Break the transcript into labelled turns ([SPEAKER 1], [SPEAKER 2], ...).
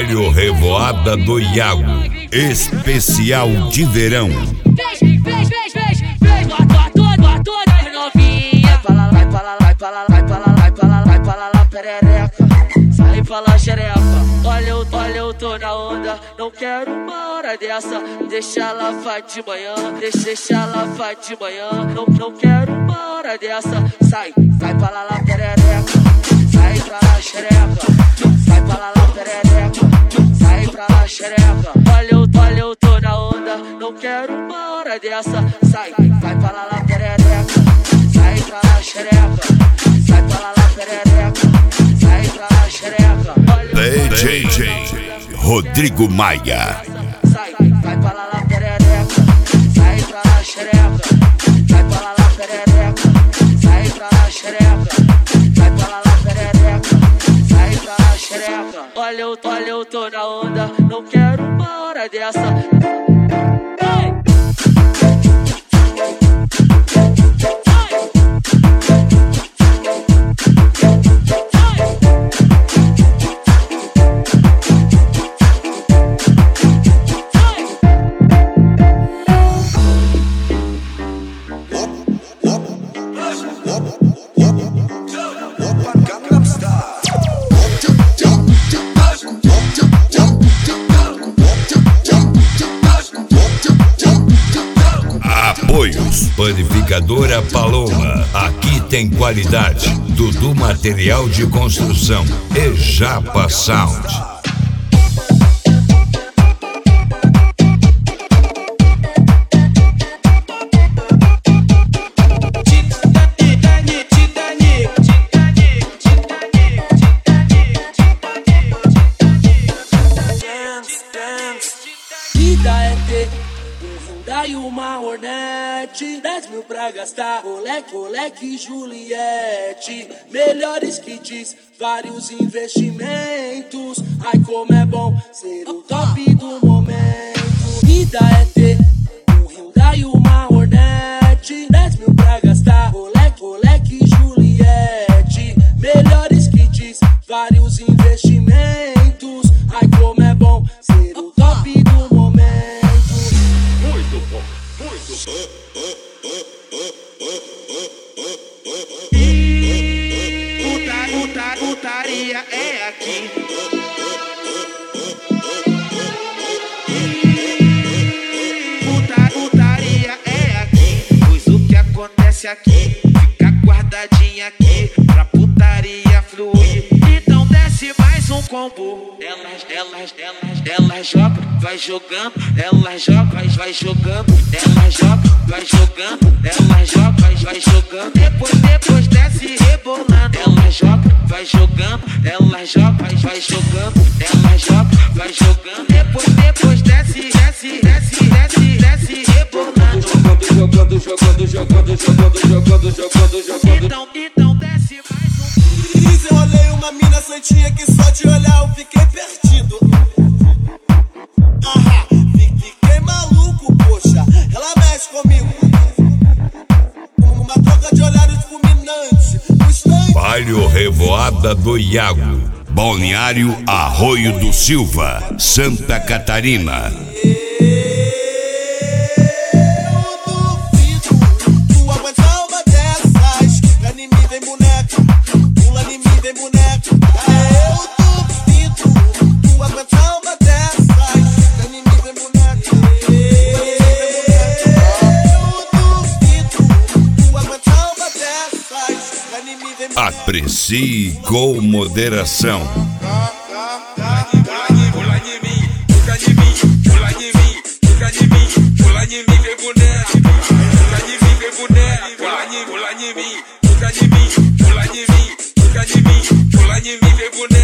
[SPEAKER 1] Baile Revoada do Iago, especial de verão.
[SPEAKER 2] Sai pra lá, xereca. Olha, eu tô na onda. Não quero uma hora dessa. Deixa ela vai de manhã. Deixa ela vai de manhã. Não quero uma hora dessa. Sai pra lá, perereca. Sai pra lá, xereca. Sai pra lá, perereca. Sai pra lá, xereca. Olha, eu tô na onda. Não quero uma hora dessa. Sai pra lá, perereca. Sai pra lá, xereca. Sai pra lá, perereca. Sai pra lá, xereca.
[SPEAKER 1] DJ Rodrigo Maia.
[SPEAKER 2] Sai pra lá, perereca. Sai pra lá, xereca. Sai pra lá, perereca. Sai pra lá, xereca. Sai pra lá, perereca. Sai pra lá, xereca. Olha, eu tô na onda. Não quero uma hora dessa.
[SPEAKER 1] Apoios Panificadora Paloma. Aqui tem qualidade. Dudu Material de Construção e Japa Sound.
[SPEAKER 2] Vida é ter Hyundai e uma Hornet, 10 mil pra gastar, Rolex, Juliette, melhores kits, vários investimentos. Ai, como é bom ser o top do momento. Vida é ter Hyundai e uma Hornet, 10 mil pra gastar, Rolex, Juliette, melhores kits, vários investimentos. Ai, como é bom ser o top do momento. Muito bom. Putaria é aqui. Putaria é aqui. Pois o que acontece aqui fica guardadinha aqui pra putaria fluir. Então desce mais um combo. Ela joga, vai jogando. Ela joga, vai jogando. Ela joga, vai jogando. Ela joga, vai jogando. Depois desce rebolando. Ela joga, vai jogando. Ela joga, vai jogando. Ela joga, vai jogando. Depois desce rebolando. Jogando. Então desce mais um.
[SPEAKER 3] Desenrolei uma mina santinha que só de olhar eu fiquei perdido. Fiquei maluco, poxa, ela mexe comigo. Uma troca de olhares fulminante.
[SPEAKER 1] Baile Revoada do Iago, Balneário Arroio do Silva, Santa Catarina. Aprecie com moderação.
[SPEAKER 3] Pula de mim,